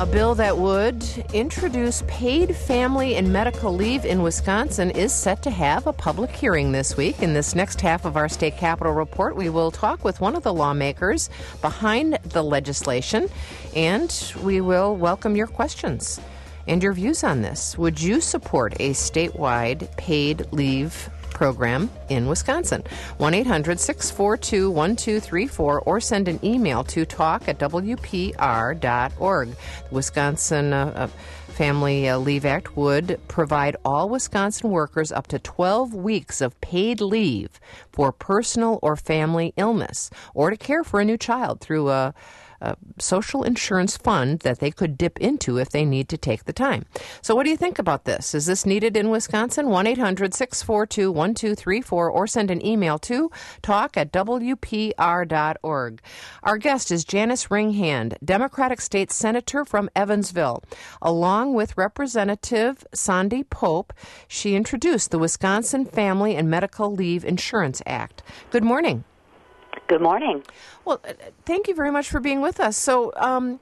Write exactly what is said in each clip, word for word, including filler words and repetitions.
A bill that would introduce paid family and medical leave in Wisconsin is set to have a public hearing this week. In this next half of our State Capitol Report, we will talk with one of the lawmakers behind the legislation, and we will welcome your questions and your views on this. Would you support a statewide paid leave program in Wisconsin? one eight hundred six four two one two three four or send an email to talk at w p r dot org. The Wisconsin uh, uh, Family uh, Leave Act would provide all Wisconsin workers up to twelve weeks of paid leave for personal or family illness or to care for a new child through a a social insurance fund that they could dip into if they need to take the time. So what do you think about this? Is this needed in Wisconsin? one eight hundred six four two one two three four or send an email to talk at w p r dot org. Our guest is Janice Ringhand, Democratic State Senator from Evansville. Along with Representative Sandy Pope, she introduced the Wisconsin Family and Medical Leave Insurance Act. Good morning. Good morning. Well, thank you very much for being with us. So um,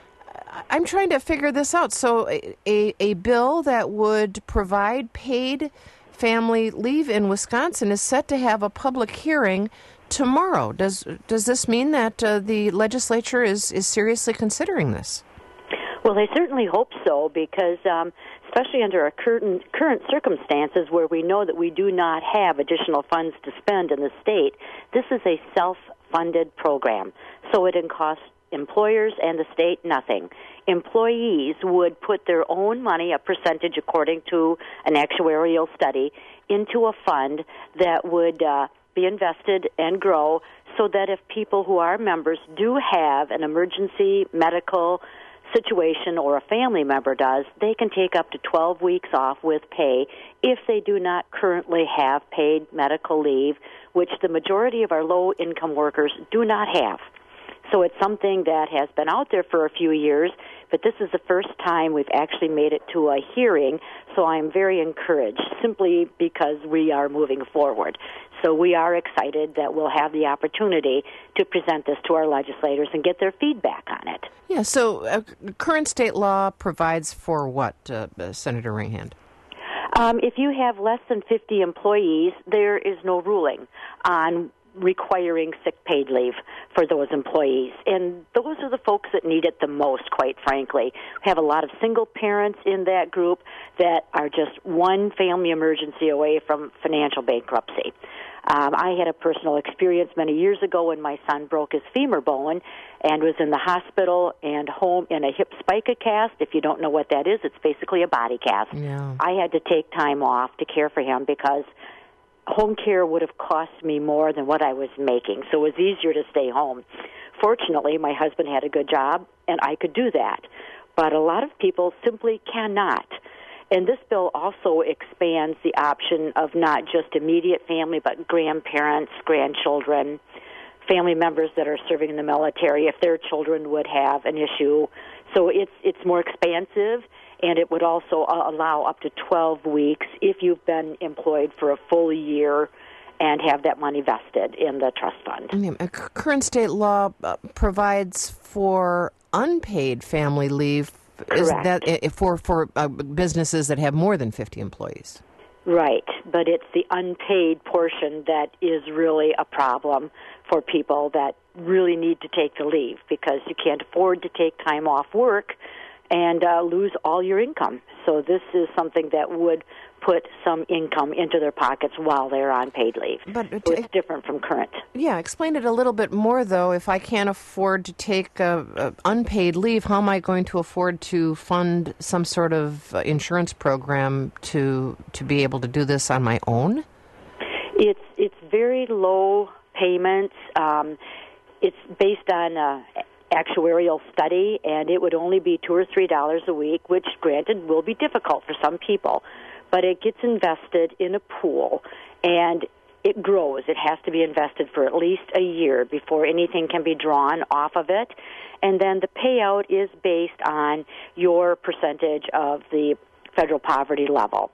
I'm trying to figure this out. So a, a bill that would provide paid family leave in Wisconsin is set to have a public hearing tomorrow. Does does this mean that uh, the legislature is, is seriously considering this? Well, I certainly hope so, because um, especially under our current, current circumstances where we know that we do not have additional funds to spend in the state, this is a self-funded program. So it costs employers and the state nothing. Employees would put their own money, a percentage according to an actuarial study, into a fund that would uh, be invested and grow so that if people who are members do have an emergency medical situation or a family member does, they can take up to twelve weeks off with pay if they do not currently have paid medical leave, which the majority of our low-income workers do not have. So it's something that has been out there for a few years, but this is the first time we've actually made it to a hearing, so I'm very encouraged simply because we are moving forward. So we are excited that we'll have the opportunity to present this to our legislators and get their feedback on it. Yeah, so uh, current state law provides for what, uh, Senator Ringhand? Um, if you have less than fifty employees, there is no ruling on requiring sick paid leave for those employees. And those are the folks that need it the most, quite frankly. We have a lot of single parents in that group that are just one family emergency away from financial bankruptcy. Um, I had a personal experience many years ago when my son broke his femur bone and was in the hospital and home in a hip spica cast. If you don't know what that is, it's basically a body cast. Yeah. I had to take time off to care for him because home care would have cost me more than what I was making, so it was easier to stay home. Fortunately, my husband had a good job, and I could do that. But a lot of people simply cannot. And this bill also expands the option of not just immediate family, but grandparents, grandchildren, family members that are serving in the military, if their children would have an issue. So it's it's more expansive, and it would also allow up to twelve weeks if you've been employed for a full year and have that money vested in the trust fund. Yeah, current state law uh, provides for unpaid family leave. Correct. Is that uh, for for uh, businesses that have more than fifty employees? Right, but it's the unpaid portion that is really a problem for people that really need to take the leave, because you can't afford to take time off work and uh, lose all your income. So this is something that would put some income into their pockets while they're on paid leave. But so it's different from current. Yeah, explain it a little bit more, though. If I can't afford to take uh, uh, unpaid leave, how am I going to afford to fund some sort of uh, insurance program to to be able to do this on my own? It's it's very low payments. Um, it's based on uh, actuarial study, and it would only be two or three dollars a week, which, granted, will be difficult for some people. But it gets invested in a pool, and it grows. It has to be invested for at least a year before anything can be drawn off of it. And then the payout is based on your percentage of the federal poverty level.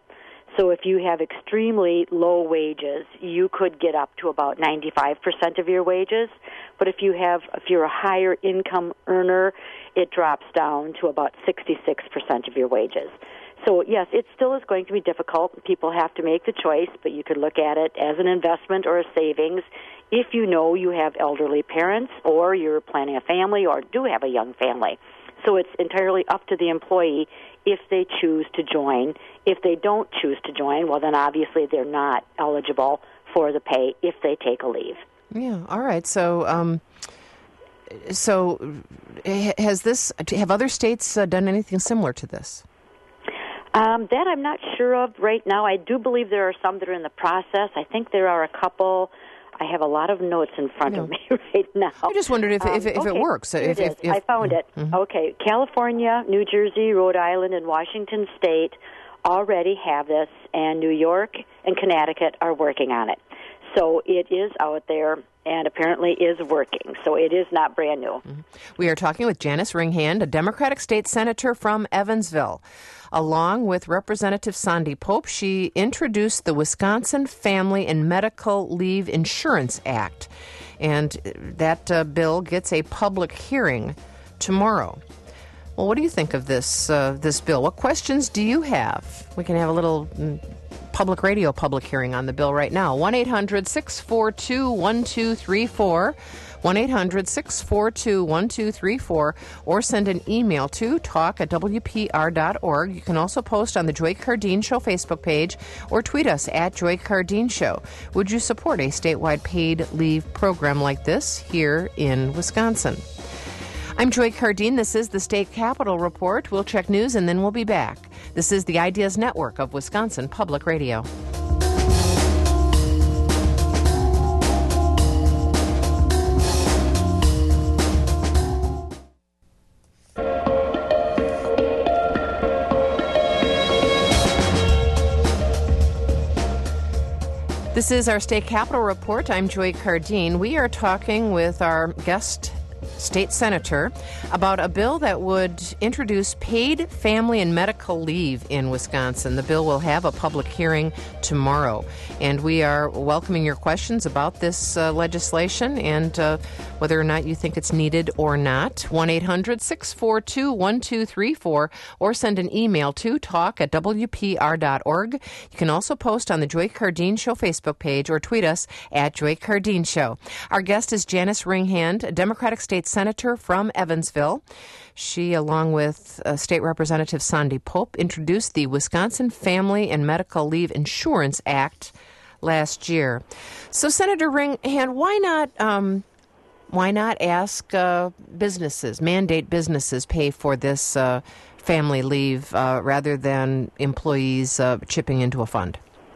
So if you have extremely low wages, you could get up to about ninety-five percent of your wages. But if you have, if you're a higher income earner, it drops down to about sixty-six percent of your wages. So yes, it still is going to be difficult. People have to make the choice, but you could look at it as an investment or a savings if you know you have elderly parents or you're planning a family or do have a young family. So it's entirely up to the employee if they choose to join. If they don't choose to join, well, then obviously they're not eligible for the pay if they take a leave. Yeah, all right. So, um, so has this, have other states uh, done anything similar to this? Um, that I'm not sure of right now. I do believe there are some that are in the process. I think there are a couple. I have a lot of notes in front no. of me right now. I just wondered if, um, if, if okay. it works. Here If, it is. if, if, I found it. Mm-hmm. Okay. California, New Jersey, Rhode Island, and Washington State already have this, and New York and Connecticut are working on it. So it is out there and apparently is working. So it is not brand new. Mm-hmm. We are talking with Janice Ringhand, a Democratic state senator from Evansville. Along with Representative Sandy Pope, she introduced the Wisconsin Family and Medical Leave Insurance Act. And that uh, bill gets a public hearing tomorrow. Well, what do you think of this uh, this bill? What questions do you have? We can have a little mm, public radio public hearing on the bill right now. one eight hundred six four two one two three four. one eight hundred six four two one two three four, or send an email to talk at w p r dot org. You can also post on the Joy Cardeen Show Facebook page or tweet us at Joy Cardeen Show. Would you support a statewide paid leave program like this here in Wisconsin? I'm Joy Cardeen. This is the State Capitol Report. We'll check news and then we'll be back. This is the Ideas Network of Wisconsin Public Radio. This is our State Capitol Report. I'm Joy Cardeen. We are talking with our guest state senator about a bill that would introduce paid family and medical leave in Wisconsin. The bill will have a public hearing tomorrow, and we are welcoming your questions about this uh, legislation and uh, whether or not you think it's needed or not. one eight hundred six four two one two three four, or send an email to talk at w p r dot org. You can also post on the Joy Cardeen Show Facebook page or tweet us at Joy Cardeen Show. Our guest is Janice Ringhand, a Democratic state senator from Evansville. She, along with uh, State Representative Sandy Pope, introduced the Wisconsin Family and Medical Leave Insurance Act last year. So, Senator Ringhand, why not um, why not ask uh, businesses, mandate businesses pay for this uh, family leave uh, rather than employees uh, chipping into a fund?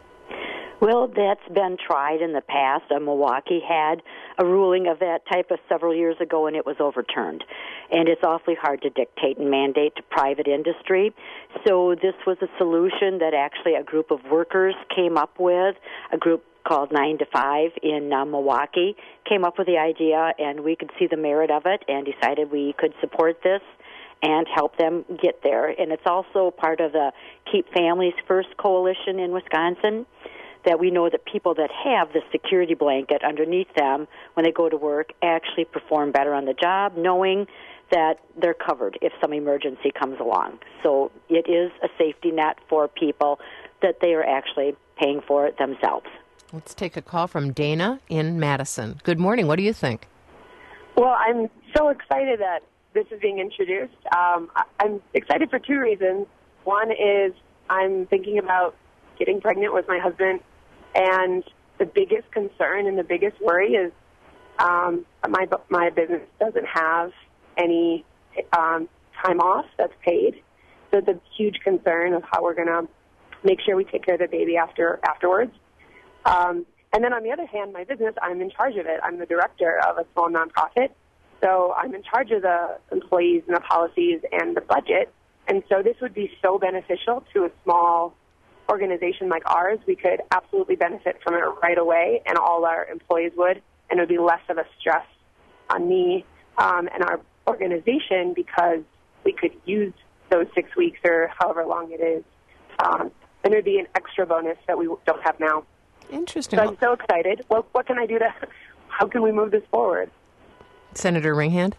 Well, that's been tried in the past. Uh, Milwaukee had a ruling of that type of several years ago, and it was overturned. And it's awfully hard to dictate and mandate to private industry. So this was a solution that actually a group of workers came up with, a group called nine to five in uh, Milwaukee, came up with the idea, and we could see the merit of it and decided we could support this and help them get there. And it's also part of the Keep Families First coalition in Wisconsin, that we know that people that have the security blanket underneath them when they go to work actually perform better on the job, knowing that they're covered if some emergency comes along. So it is a safety net for people that they are actually paying for it themselves. Let's take a call from Dana in Madison. Good morning. What do you think? Well, I'm so excited that this is being introduced. Um, I'm excited for two reasons. One is I'm thinking about getting pregnant with my husband, and the biggest concern and the biggest worry is um, my my business doesn't have any um, time off that's paid. So it's a huge concern of how we're going to make sure we take care of the baby after afterwards. Um, and then on the other hand, my business, I'm in charge of it. I'm the director of a small nonprofit. So I'm in charge of the employees and the policies and the budget. And so this would be so beneficial to a small organization like ours. We could absolutely benefit from it right away, and all our employees would, and it would be less of a stress on me um, and our organization because we could use those six weeks or however long it is um, and it would be an extra bonus that we don't have now. Interesting. So I'm so excited. Well, what can I do to, how can we move this forward? Senator Ringhand?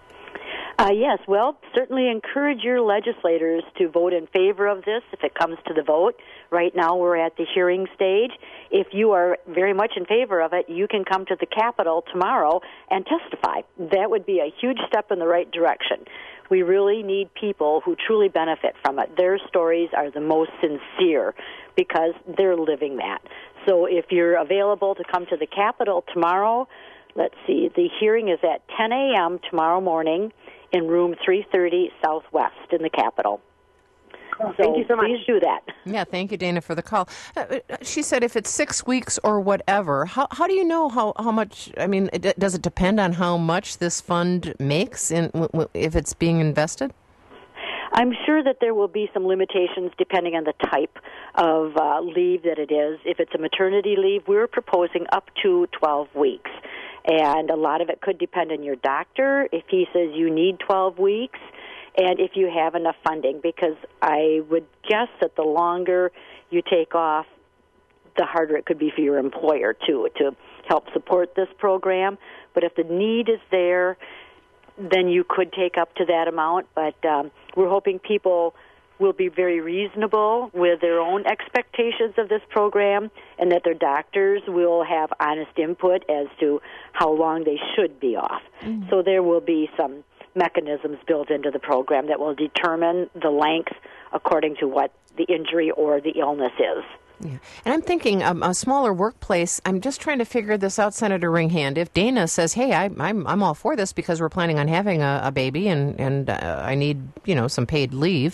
Uh, yes, well, certainly encourage your legislators to vote in favor of this if it comes to the vote. Right now we're at the hearing stage. If you are very much in favor of it, you can come to the Capitol tomorrow and testify. That would be a huge step in the right direction. We really need people who truly benefit from it. Their stories are the most sincere because they're living that. So if you're available to come to the Capitol tomorrow, let's see, the hearing is at ten a.m. tomorrow morning in room three thirty Southwest in the Capitol. Oh, so thank you so much. Please do that. Yeah, thank you, Dana, for the call. Uh, she said if it's six weeks or whatever, how how do you know how, how much, I mean, it, does it depend on how much this fund makes in, w- w- if it's being invested? I'm sure that there will be some limitations depending on the type of uh, leave that it is. If it's a maternity leave, we're proposing up to twelve weeks. And a lot of it could depend on your doctor, if he says you need twelve weeks, and if you have enough funding, because I would guess that the longer you take off, the harder it could be for your employer, too, to help support this program. But if the need is there, then you could take up to that amount. But um, we're hoping people will be very reasonable with their own expectations of this program, and that their doctors will have honest input as to how long they should be off. Mm-hmm. So there will be some mechanisms built into the program that will determine the length according to what the injury or the illness is. Yeah. And I'm thinking um, a smaller workplace, I'm just trying to figure this out, Senator Ringhand. If Dana says, hey, I, I'm I'm all for this because we're planning on having a, a baby and, and uh, I need, you know, some paid leave,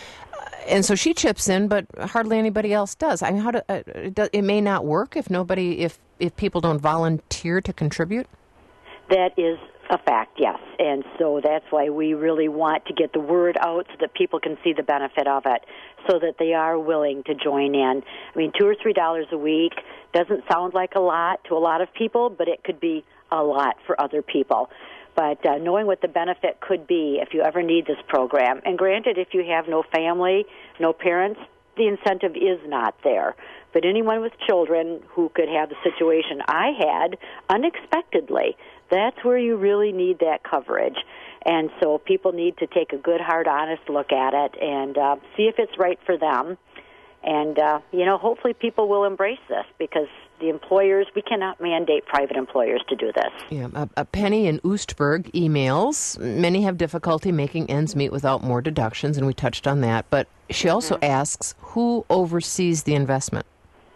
and so she chips in, but hardly anybody else does. I mean, how do, uh, it, it may not work if nobody, if, if people don't volunteer to contribute? That is a fact, yes. And so that's why we really want to get the word out so that people can see the benefit of it, so that they are willing to join in. I mean, two or three dollars a week doesn't sound like a lot to a lot of people, but it could be a lot for other people. But uh, knowing what the benefit could be if you ever need this program, and granted, if you have no family, no parents, the incentive is not there. But anyone with children who could have the situation I had unexpectedly, that's where you really need that coverage. And so people need to take a good, hard, honest look at it and uh, see if it's right for them. And, uh, you know, hopefully people will embrace this, because the employers, we cannot mandate private employers to do this. Yeah, a, a Penny in Oostburg emails, many have difficulty making ends meet without more deductions, and we touched on that. But she also mm-hmm. asks, who oversees the investment?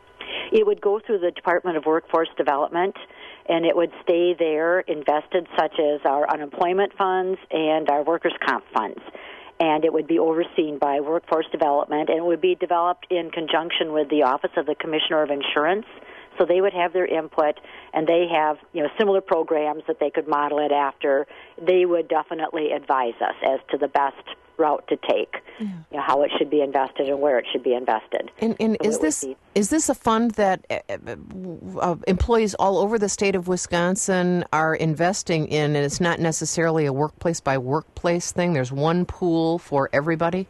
It would go through the Department of Workforce Development, and it would stay there invested, such as our unemployment funds and our workers' comp funds. And it would be overseen by Workforce Development, and it would be developed in conjunction with the Office of the Commissioner of Insurance. So they would have their input, and they have, you know, similar programs that they could model it after. They would definitely advise us as to the best route to take, yeah. you know, how it should be invested and where it should be invested. And, and so is this be, is this a fund that uh, uh, employees all over the state of Wisconsin are investing in, and it's not necessarily a workplace by workplace thing? There's one pool for everybody?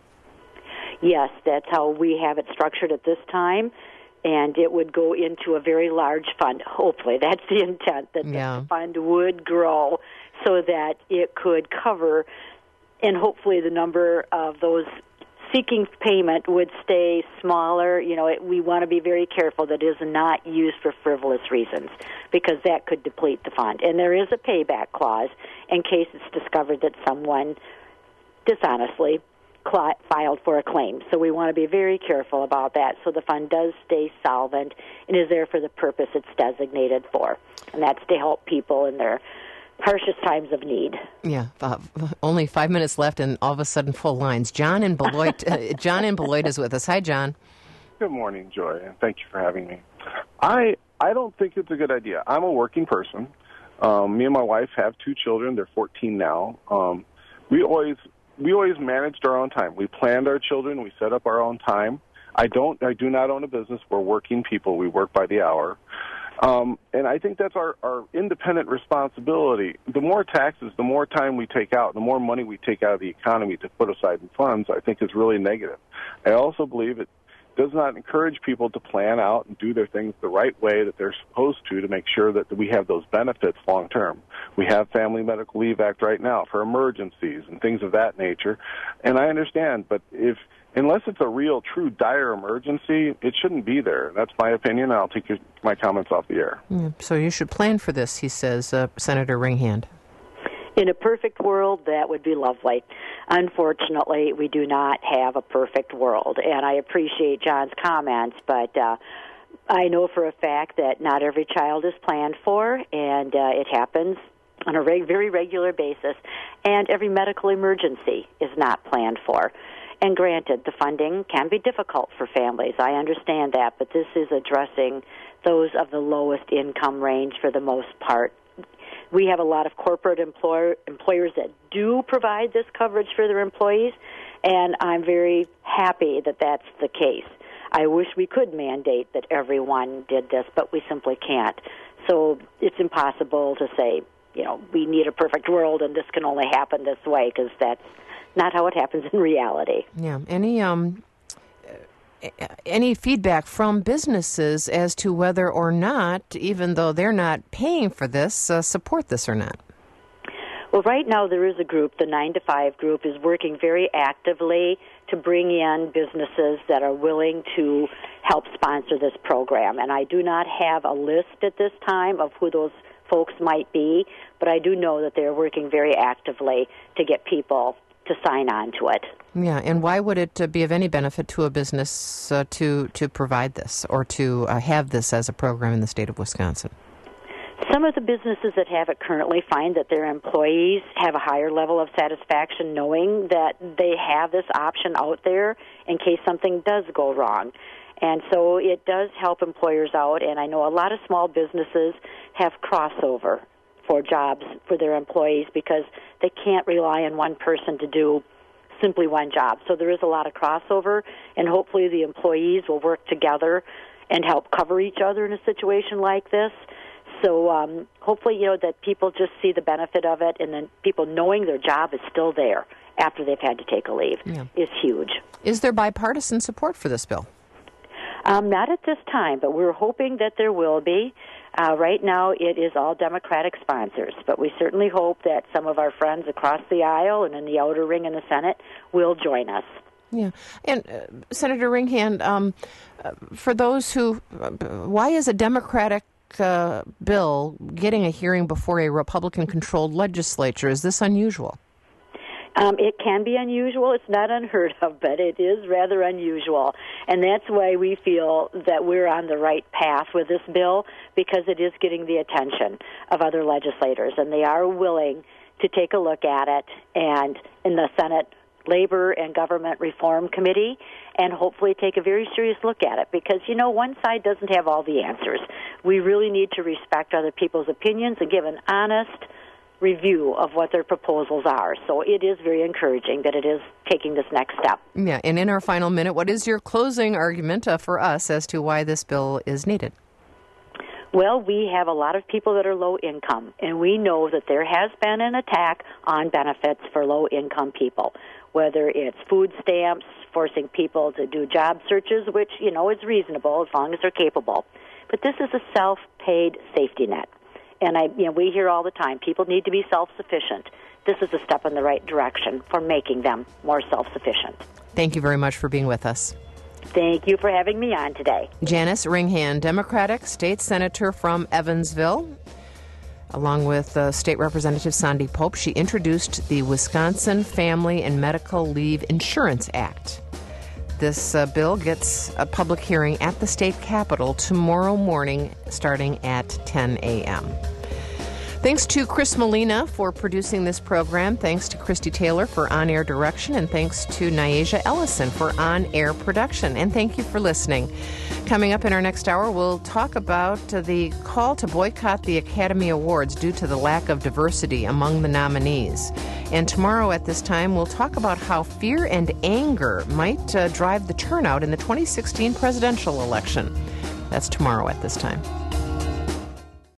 Yes, that's how we have it structured at this time. And it would go into a very large fund. Hopefully, that's the intent, that yeah. the fund would grow so that it could cover, and hopefully the number of those seeking payment would stay smaller. You know, it, we want to be very careful that it is not used for frivolous reasons, because that could deplete the fund. And there is a payback clause in case it's discovered that someone dishonestly filed for a claim. So we want to be very careful about that, so the fund does stay solvent and is there for the purpose it's designated for, and that's to help people in their harshest times of need. Yeah, uh, only five minutes left, and all of a sudden full lines. John in Beloit, uh, John in Beloit is with us. Hi, John. Good morning, Joy, and thank you for having me. I I don't think it's a good idea. I'm a working person. Um, me and my wife have two children. They're fourteen now. Um, we always we always managed our own time. We planned our children. We set up our own time. I don't. I do not own a business. We're working people. We work by the hour. Um, and I think that's our, our independent responsibility. The more taxes, the more time we take out, the more money we take out of the economy to put aside in funds, I think is really negative. I also believe it does not encourage people to plan out and do their things the right way that they're supposed to to make sure that we have those benefits long term. We have Family Medical Leave Act right now for emergencies and things of that nature, and I understand, but if unless it's a real, true, dire emergency, it shouldn't be there. That's my opinion. I'll take your, my comments off the air. Yeah, so you should plan for this, he says, uh, Senator Ringhand. In a perfect world, that would be lovely. Unfortunately, we do not have a perfect world, and I appreciate John's comments, but uh, I know for a fact that not every child is planned for, and uh, it happens on a reg- very regular basis, and every medical emergency is not planned for. And granted, the funding can be difficult for families. I understand that, but this is addressing those of the lowest income range for the most part. We have a lot of corporate employer, employers that do provide this coverage for their employees, and I'm very happy that that's the case. I wish we could mandate that everyone did this, but we simply can't. So it's impossible to say, you know, we need a perfect world and this can only happen this way, because that's not how it happens in reality. Yeah. Any um, any feedback from businesses as to whether or not, even though they're not paying for this, uh, support this or not? Well, right now there is a group, the nine to five group, is working very actively to bring in businesses that are willing to help sponsor this program. And I do not have a list at this time of who those folks might be, but I do know that they're working very actively to get people to sign on to it. Yeah, and why would it uh, be of any benefit to a business uh, to to provide this or to uh, have this as a program in the state of Wisconsin? Some of the businesses that have it currently find that their employees have a higher level of satisfaction knowing that they have this option out there in case something does go wrong. And so it does help employers out, and I know a lot of small businesses have crossover for jobs for their employees because they can't rely on one person to do simply one job. So there is a lot of crossover, and hopefully the employees will work together and help cover each other in a situation like this. So um, hopefully, you know, that people just see the benefit of it, and then people knowing their job is still there after they've had to take a leave yeah. is huge. Is there bipartisan support for this bill? Um, not at this time, but we're hoping that there will be. Uh, right now, it is all Democratic sponsors, but we certainly hope that some of our friends across the aisle and in the outer ring in the Senate will join us. Yeah. And uh, Senator Ringhand, um, uh, for those who, uh, why is a Democratic uh, bill getting a hearing before a Republican-controlled legislature? Is this unusual? Um, it can be unusual. It's not unheard of, but it is rather unusual. And that's why we feel that we're on the right path with this bill, because it is getting the attention of other legislators, and they are willing to take a look at it, and in the Senate Labor and Government Reform Committee, and hopefully take a very serious look at it, because, you know, one side doesn't have all the answers. We really need to respect other people's opinions and give an honest review of what their proposals are. So it is very encouraging that it is taking this next step. Yeah, and in our final minute, what is your closing argument uh, for us as to why this bill is needed? Well, we have a lot of people that are low income, and we know that there has been an attack on benefits for low income people, whether it's food stamps, forcing people to do job searches, which, you know, is reasonable as long as they're capable. But this is a self-paid safety net. And I, you know, we hear all the time, people need to be self-sufficient. This is a step in the right direction for making them more self-sufficient. Thank you very much for being with us. Thank you for having me on today. Janice Ringhand, Democratic State Senator from Evansville, along with uh, State Representative Sandy Pope. She introduced the Wisconsin Family and Medical Leave Insurance Act. This uh, bill gets a public hearing at the state capitol tomorrow morning starting at ten a.m. Thanks to Chris Molina for producing this program. Thanks to Christy Taylor for on-air direction. And thanks to Nyasia Ellison for on-air production. And thank you for listening. Coming up in our next hour, we'll talk about the call to boycott the Academy Awards due to the lack of diversity among the nominees. And tomorrow at this time, we'll talk about how fear and anger might uh, drive the turnout in the twenty sixteen presidential election. That's tomorrow at this time.